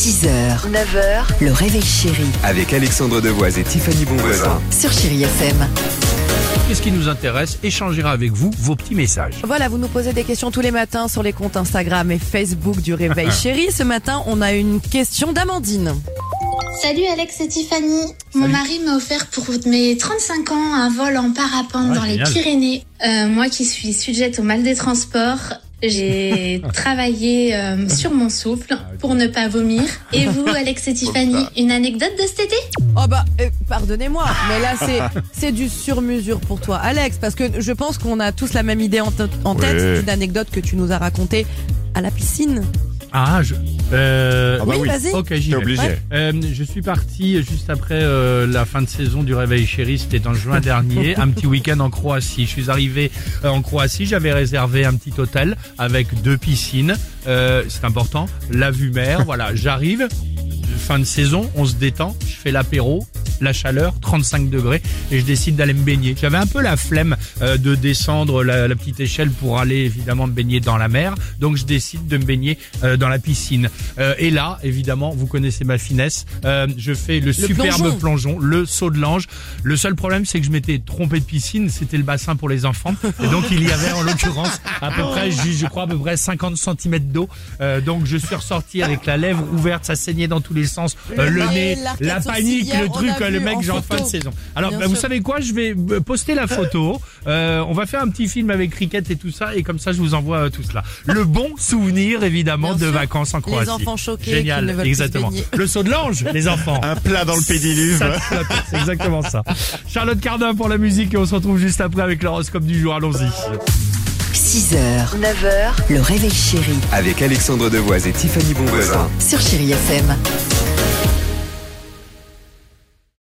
6h, 9h, le réveil chéri Avec Alexandre Devoise et Tiffany Bonvoisin. sur Chéri FM. Qu'est-ce qui nous intéresse? Échangera avec vous vos petits messages. Voilà, vous nous posez des questions tous les matins sur les comptes Instagram et Facebook du Réveil Chéri. Ce matin, on a une question d'Amandine. Salut Alex et Tiffany. Mon mari m'a offert pour mes 35 ans un vol en parapente dans les génial. Pyrénées. Moi qui suis sujette au mal des transports, j'ai travaillé sur mon souffle pour ne pas vomir. Et vous, Alex et Tiffany, une anecdote de cet été? Oh bah, pardonnez-moi, mais là c'est du sur-mesure pour toi, Alex, parce que je pense qu'on a tous la même idée en tête d'une anecdote que tu nous as racontée à la piscine. Oui, vas-y. Ok, j'y vais. obligé. Je suis parti juste après la fin de saison du Réveil Chéri, c'était en juin dernier, un petit week-end en Croatie. Je suis arrivé en Croatie, j'avais réservé un petit hôtel avec 2 piscines, c'est important, la vue mer, voilà, j'arrive, fin de saison, on se détend, je fais l'apéro, la chaleur, 35 degrés, et je décide d'aller me baigner. J'avais un peu la flemme de descendre la petite échelle pour aller évidemment me baigner dans la mer, donc je décide de me baigner dans la piscine. Et là, évidemment, vous connaissez ma finesse, je fais le superbe plongeon, le saut de l'ange. Le seul problème, c'est que je m'étais trompé de piscine, c'était le bassin pour les enfants, et donc il y avait en l'occurrence à peu près, je crois à peu près 50 cm d'eau, donc je suis ressorti avec la lèvre ouverte, ça saignait dans tous les sens, le nez, la panique, le truc, le mec genre fin de saison. Alors vous savez quoi, je vais poster la photo, on va faire un petit film avec Cricket et tout ça, et comme ça je vous envoie tout cela. Le bon souvenir évidemment Bien de sûr. vacances en Croatie. Les enfants choqués Génial, qui ne veulent exactement. plus se baigner. Le saut de l'ange, les enfants. Un plat dans le pédiluve. Ça flotte, c'est exactement ça. Charlotte Cardin pour la musique, et on se retrouve juste après avec l'horoscope du jour. Allons-y. 6h, 9h, le réveil chéri Avec Alexandre Devoise et Tiffany Bonvoisin. sur Chéri FM.